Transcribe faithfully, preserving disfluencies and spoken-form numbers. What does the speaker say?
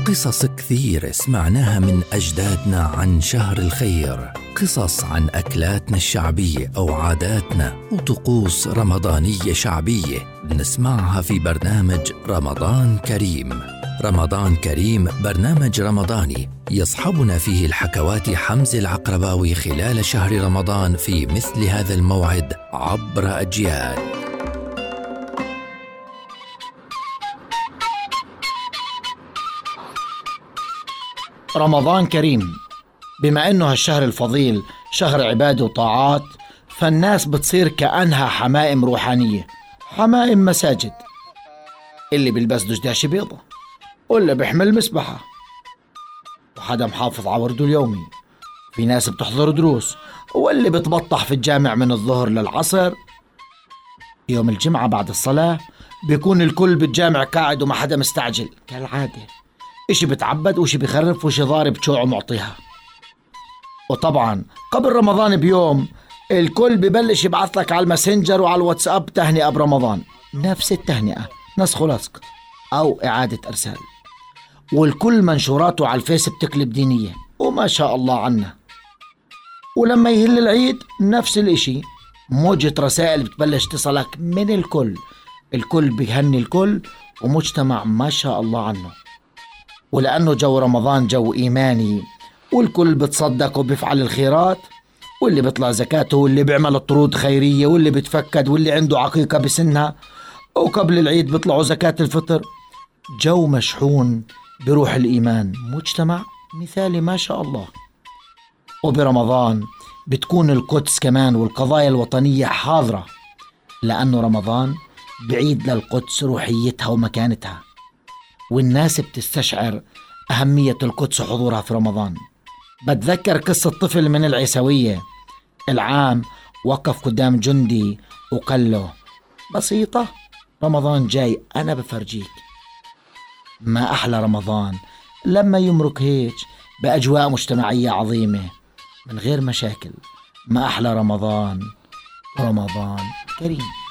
قصص كثير سمعناها من أجدادنا عن شهر الخير، قصص عن أكلاتنا الشعبية أو عاداتنا وطقوس رمضانية شعبية بنسمعها في برنامج رمضان كريم. رمضان كريم برنامج رمضاني يصحبنا فيه الحكواتي حمزة العقرباوي خلال شهر رمضان في مثل هذا الموعد عبر أجيال. رمضان كريم، بما أنه هالشهر الفضيل شهر عبادة وطاعات، فالناس بتصير كأنها حمائم روحانية، حمائم مساجد، اللي بيلبس دشداشة بيضة واللي بيحمل مسبحة وحدا محافظ على ورده اليومي، في ناس بتحضر دروس، واللي بتبطح في الجامع من الظهر للعصر. يوم الجمعة بعد الصلاة بيكون الكل بالجامع قاعد وما حدا مستعجل كالعادة، إشي بتعبد وشي بيخرف وشي ضارب شوعه معطيها. وطبعا قبل رمضان بيوم الكل ببلش يبعث لك على الماسنجر وعلى الواتساب تهنئة برمضان، نفس التهنئة نسخ ولصق أو إعادة إرسال، والكل منشوراته على الفيس بتقلب دينية وما شاء الله عنا. ولما يهل العيد نفس الإشي، موجة رسائل بتبلش تصلك من الكل، الكل بيهني الكل ومجتمع ما شاء الله عنه. ولأنه جو رمضان جو إيماني، والكل بتصدق وبيفعل الخيرات، واللي بيطلع زكاته واللي بيعمل طرود خيرية واللي بتفكد واللي عنده عقيقة بسنها، وقبل العيد بيطلعوا زكاة الفطر. جو مشحون بروح الإيمان، مجتمع مثالي ما شاء الله. وبرمضان بتكون القدس كمان والقضايا الوطنية حاضرة، لأنه رمضان بعيد للقدس روحيتها ومكانتها، والناس بتستشعر أهمية القدس وحضورها في رمضان. بتذكر قصة طفل من العيسوية، العام وقف قدام جندي وقال له بسيطة، رمضان جاي أنا بفرجيك. ما أحلى رمضان لما يمرك هيك بأجواء مجتمعية عظيمة من غير مشاكل. ما أحلى رمضان، رمضان كريم.